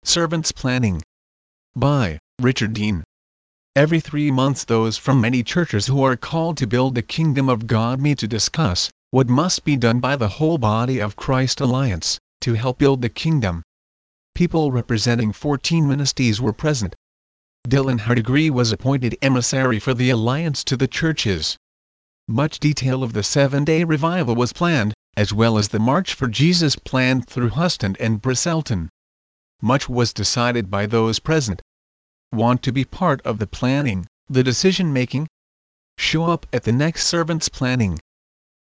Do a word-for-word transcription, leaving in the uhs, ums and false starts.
Servants Planning by Richard Dean. Every three months those from many churches who are called to build the kingdom of God meet to discuss what must be done by the whole body of Christ Alliance to help build the kingdom. People representing fourteen ministries were present. Dylan Hardegree was appointed emissary for the Alliance to the churches. Much detail of the seven-day revival was planned, as well as the March for Jesus planned through Houston and Bristolton. Much was decided by those present. Want to be part of the planning, the decision-making? Show up at the next Servants Planning.